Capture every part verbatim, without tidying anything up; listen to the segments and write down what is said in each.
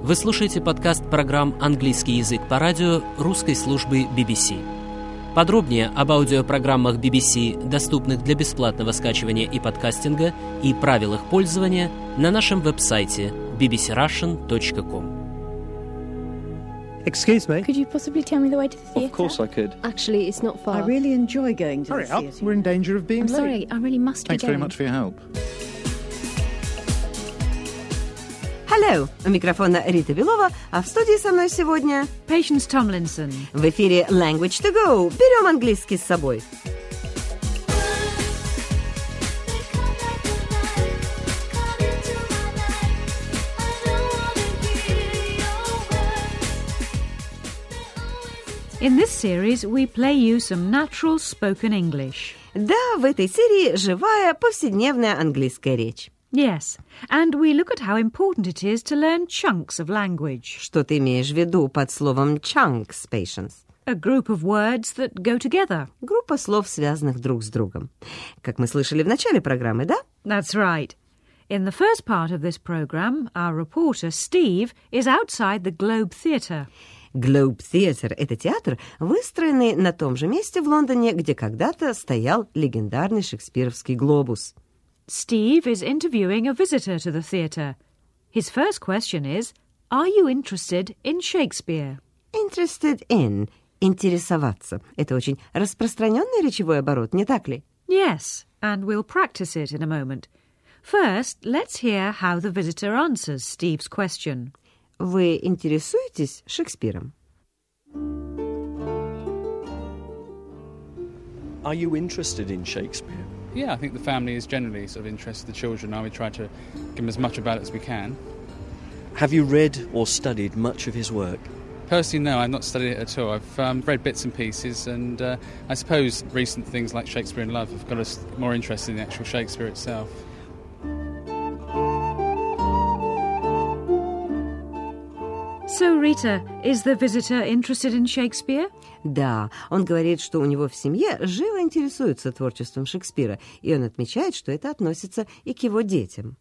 Вы слушаете подкаст программ «Английский язык по радио» русской службы би би си. Подробнее об аудиопрограммах би би си, доступных для бесплатного скачивания и подкастинга, и правилах пользования на нашем веб-сайте би би си russian точка ком. Excuse me? Could you possibly tell me the way to the theatre? Of course I could. Actually, it's not far. I really enjoy going to Hurry the up, theatre. we're in danger of being I'm late. sorry, I really must Thanks be very going. much for your help. Hello! У микрофона Рита Белова, а в студии со мной сегодня Patience Tomlinson. в эфире Language to Go. Берем английский с собой. In this series, we play you some natural spoken English. Да, в этой серии живая повседневная английская речь. Yes, and we look at how important it is to learn chunks of language. Что ты имеешь в виду под словом chunks, Patience? A group of words that go together. Группа слов, связанных друг с другом. Как мы слышали в начале программы, да? That's right. In the first part of this program, our reporter, Steve, is outside the Globe Theatre. Globe Theatre — это театр, выстроенный на том же месте в Лондоне, где когда-то стоял легендарный шекспировский глобус. Steve is interviewing a visitor to the theatre. His first question is, are you interested in Shakespeare? Interested in — интересоваться. Это очень распространенный речевой оборот, не так ли? Yes, and we'll practice it in a moment. First, let's hear how the visitor answers Steve's question. Вы интересуетесь Шекспиром? Are you interested in Shakespeare? Yeah, I think the family is generally sort of interested. The children are. We try to give them as much about it as we can. Have you read or studied much of his work? Personally, no, I've not studied it at all. I've um, read bits and pieces, and uh, I suppose recent things like Shakespeare in Love have got us more interested in the actual Shakespeare itself. So, Rita, is the visitor interested in Shakespeare? Да, он говорит, что у него в семье живо интересуются творчеством Шекспира, и он отмечает, что это относится и к его детям.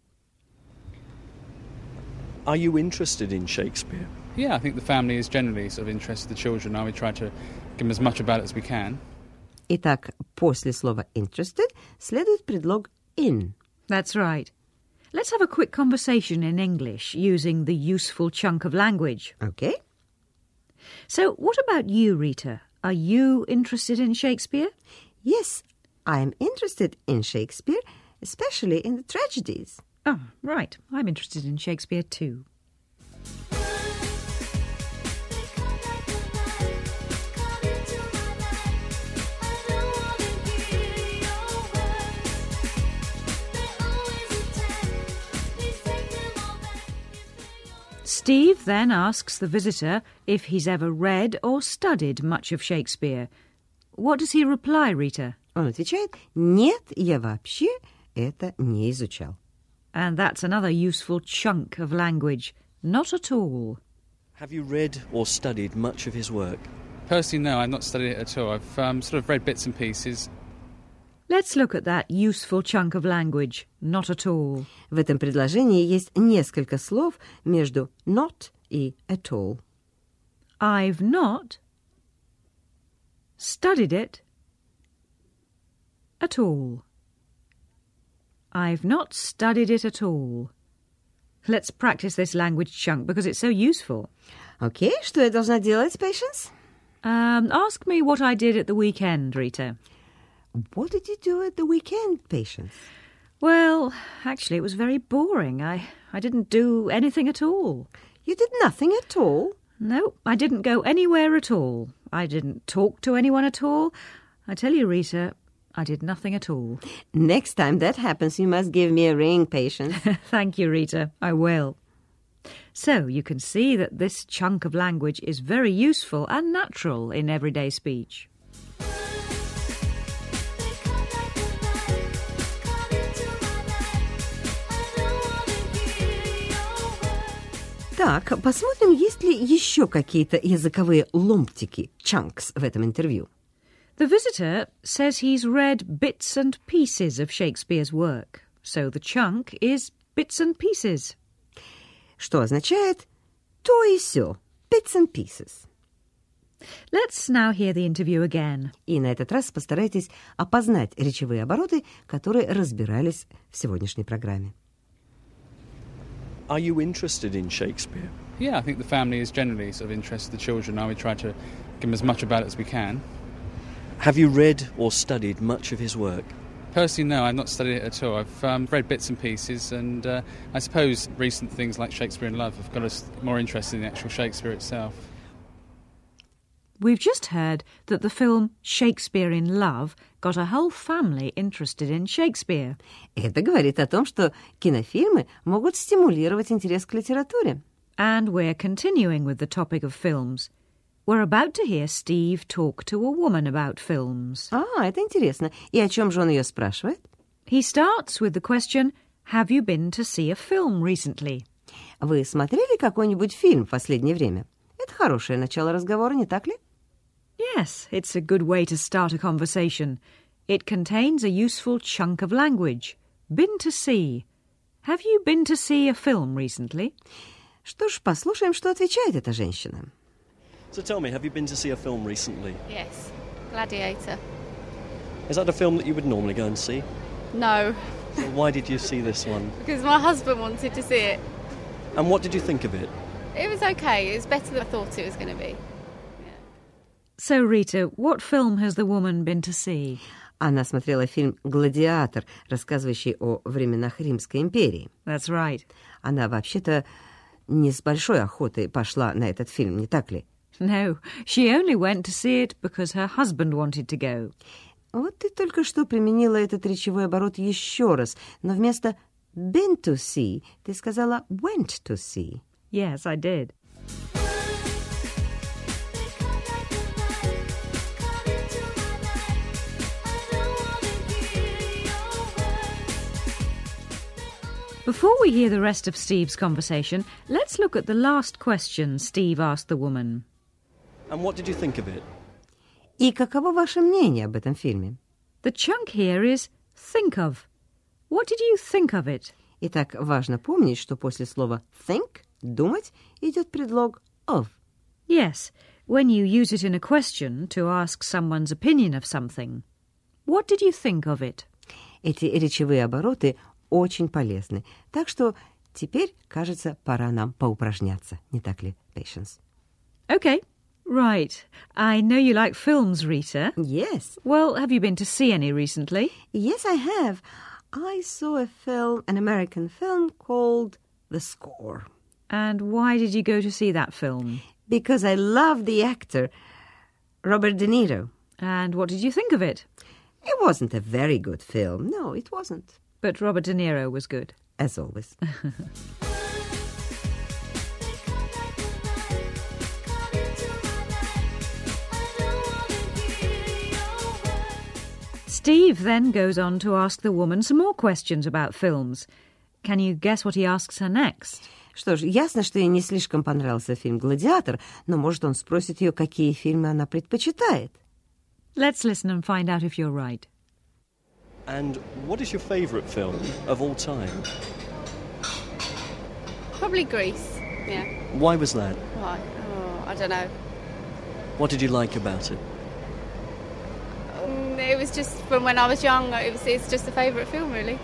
Are you interested in Shakespeare? Yeah, I think the family is generally sort of interested. The children are. We try to give them as much about it as we can. Итак, после слова interested следует предлог in. That's right. Let's have a quick conversation in English using the useful chunk of language. Okay? So, what about you, Rita? Are you interested in Shakespeare? Yes, I'm interested in Shakespeare, especially in the tragedies. Oh, right. I'm interested in Shakespeare too. Steve then asks the visitor if he's ever read or studied much of Shakespeare. What does he reply, Rita? Он отвечает: «Нет, я вообще это не изучал». And that's another useful chunk of language. Not at all. Have you read or studied much of his work? Personally, no, I've not studied it at all. I've um, sort of read bits and pieces. Let's look at that useful chunk of language. Not at all. В этом предложении есть несколько слов между not и at all. I've not studied it at all. I've not studied it at all. Let's practice this language chunk because it's so useful. Окей, что я должна делать, Patience? Um, ask me what I did at the weekend, Rita. What did you do at the weekend, Patience? Well, actually, it was very boring. I, I didn't do anything at all. You did nothing at all? No, I didn't go anywhere at all. I didn't talk to anyone at all. I tell you, Rita, I did nothing at all. Next time that happens, you must give me a ring, Patience. Thank you, Rita. I will. So you can see that this chunk of language is very useful and natural in everyday speech. Так, посмотрим, есть ли еще какие-то языковые ломтики, chunks, в этом интервью. The visitor says he's read bits and pieces of Shakespeare's work, so the chunk is bits and pieces. Что означает То и сё. Bits and pieces. Let's now hear the interview again. И на этот раз постарайтесь опознать речевые обороты, которые разбирались в сегодняшней программе. Are you interested in Shakespeare? Yeah, I think the family is generally sort of interested. The children are. We try to give them as much about it as we can. Have you read or studied much of his work? Personally, no, I've not studied it at all. I've um, read bits and pieces, and uh, I suppose recent things like Shakespeare in Love have got us more interested in the actual Shakespeare itself. We've just heard that the film Shakespeare in Love got a whole family interested in Shakespeare. Это говорит о том, что кинофильмы могут стимулировать интерес к литературе. And we're continuing with the topic of films. We're about to hear Steve talk to a woman about films. А, это интересно. И о чем же он ее спрашивает? He starts with the question, have you been to see a film recently? Вы смотрели какой-нибудь фильм в последнее время? Это хорошее начало разговора, не так ли? Yes, it's a good way to start a conversation. It contains a useful chunk of language. Been to see. Have you been to see a film recently? Что ж, послушаем, что отвечает эта женщина. So tell me, have you been to see a film recently? Yes, Gladiator. Is that a film that you would normally go and see? No, So why did you see this one? because my husband wanted to see it. And what did you think of it? It was okay. It was better than I thought it was going to be. So, Rita, what film has the woman been to see? Она смотрела фильм «Гладиатор», рассказывающий о временах Римской империи. That's right. Она вообще-то не с большой охотой пошла на этот фильм, не так ли? No, she only went to see it because her husband wanted to go. Вот ты только что применила этот речевой оборот еще раз, но вместо been to see ты сказала went to see. Yes, I did. Before we hear the rest of Steve's conversation, let's look at the last question Steve asked the woman. And what did you think of it? И каково ваше мнение об этом фильме? The chunk here is think of. What did you think of it? Итак, важно помнить, что после слова think, думать, идет предлог of. Yes, when you use it in a question to ask someone's opinion of something. What did you think of it? Эти речевые обороты очень полезны. Так что теперь, кажется, пора нам поупражняться. Не так ли, Patience? Okay, right. I know you like films, Rita. Yes. Well, have you been to see any recently? Yes, I have. I saw a film, an American film called The Score. And why did you go to see that film? Because I love the actor, Robert De Niro. And what did you think of it? It wasn't a very good film. No, it wasn't. But Robert De Niro was good. As always. Steve then goes on to ask the woman some more questions about films. Can you guess what he asks her next? Что ж, ясно, что ей не слишком понравился фильм «Гладиатор», но, может, он спросит ее, какие фильмы она предпочитает. Let's listen and find out if you're right. And what is your favourite film of all time? Probably Greece. Yeah. Why was that? Why? Oh, I don't know. What did you like about it? Um, it was just from when I was young. It was. It's just a favourite film, really.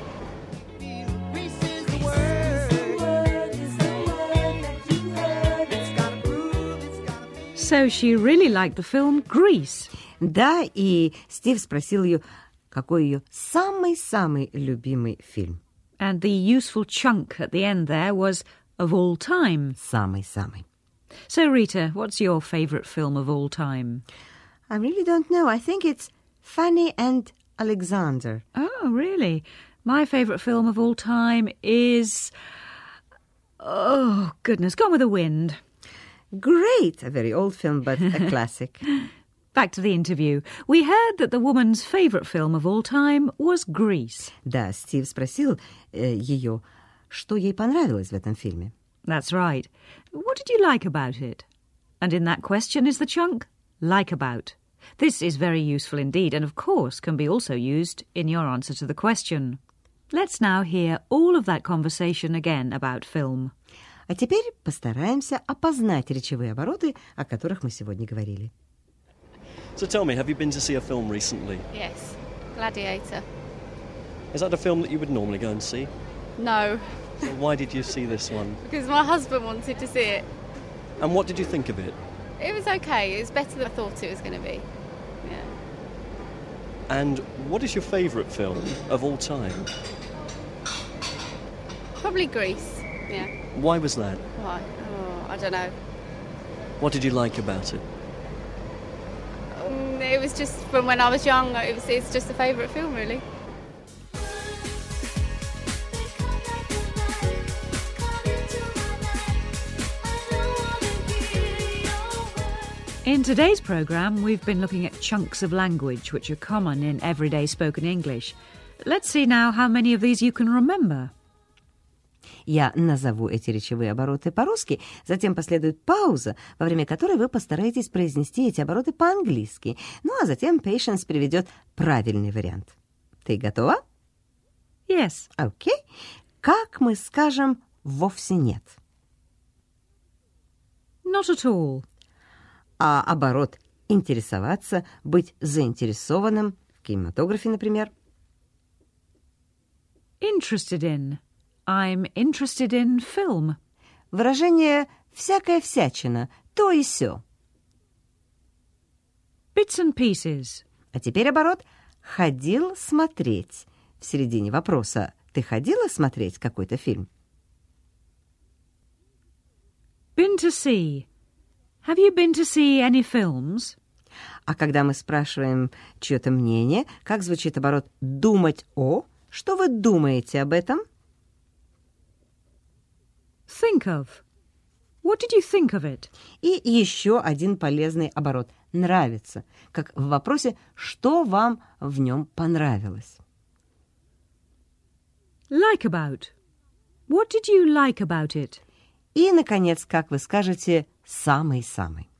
So she really liked the film Grease. Да, и Стив спросил ее, какой ее самый-самый любимый фильм. And the useful chunk at the end there was of all time. Самый-самый. So, Rita, what's your favourite film of all time? I really don't know. I think it's Fanny and Alexander. Oh, really? My favourite film of all time is... Oh, goodness, Gone with the Wind. Great! A very old film, but a classic. Back to the interview. We heard that the woman's favourite film of all time was Grease. Да, Стив спросил э, ее, что ей понравилось в этом фильме. That's right. What did you like about it? And in that question is the chunk, like about. This is very useful indeed, and of course can be also used in your answer to the question. Let's now hear all of that conversation again about film. А теперь постараемся опознать речевые обороты, о которых мы сегодня говорили. So tell me, have you been to see a film recently? Yes. Gladiator. Is that a film that you would normally go and see? No, So why did you see this one? because my husband wanted to see it. And what did you think of it? It was okay. It was better than I thought it was going to be. Yeah. And what is your favourite film of all time? Probably Greece. Yeah. Why was that? Why? Oh, I don't know. What did you like about it? Um, it was just from when I was young. It was. It's just a favourite film, really. In today's programme, we've been looking at chunks of language which are common in everyday spoken English. Let's see now how many of these you can remember. Я назову эти речевые обороты по-русски, затем последует пауза, во время которой вы постараетесь произнести эти обороты по-английски. Ну, а затем Patience приведет правильный вариант. Ты готова? Yes. Окей. Как мы скажем «вовсе нет»? Not at all. А оборот «интересоваться», «быть заинтересованным» в кинематографе, например. Interested in. I'm interested in film. Выражение «всякая всячина», «то и сё». Bits and pieces. А теперь оборот «ходил смотреть». В середине вопроса «ты ходила смотреть какой-то фильм?» Been to see. Have you been to see any films? А когда мы спрашиваем чье-то мнение, как звучит оборот «думать о»? Что вы думаете об этом? Think of. What did you think of it? И еще один полезный оборот «нравится», как в вопросе «что вам в нем понравилось?» Like about. What did you like about it? И, наконец, как вы скажете «самый-самый».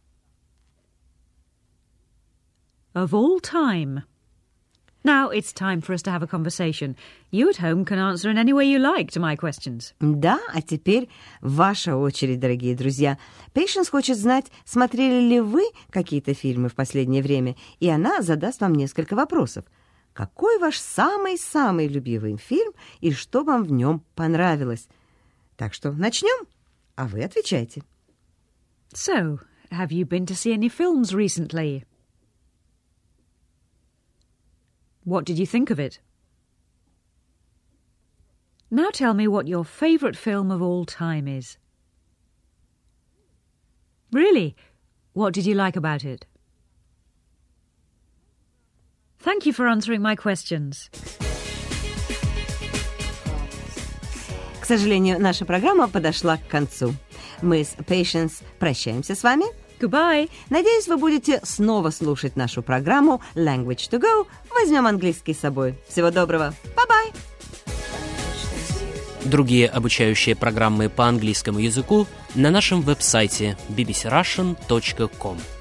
Of all time. Now it's time for us to have a conversation. You at home can answer in any way you like to my questions. Да, а теперь ваша очередь, дорогие друзья. Patience хочет знать, смотрели ли вы какие-то фильмы в последнее время, и она задаст вам несколько вопросов. Какой ваш самый-самый любимый фильм и что вам в нем понравилось? Так что начнем, а вы отвечайте. So, have you been to see any films recently? What did you think of it? Now tell me what your favourite film of all time is. Really? What did you like about it? Thank you for answering my questions. К сожалению, наша программа подошла к концу. Мы с Patience прощаемся с вами. Goodbye. Надеюсь, вы будете снова слушать нашу программу Language to Go. Возьмем английский с собой. Всего доброго. Bye-bye. Другие обучающие программы по английскому языку на нашем веб-сайте би би си russian точка ком.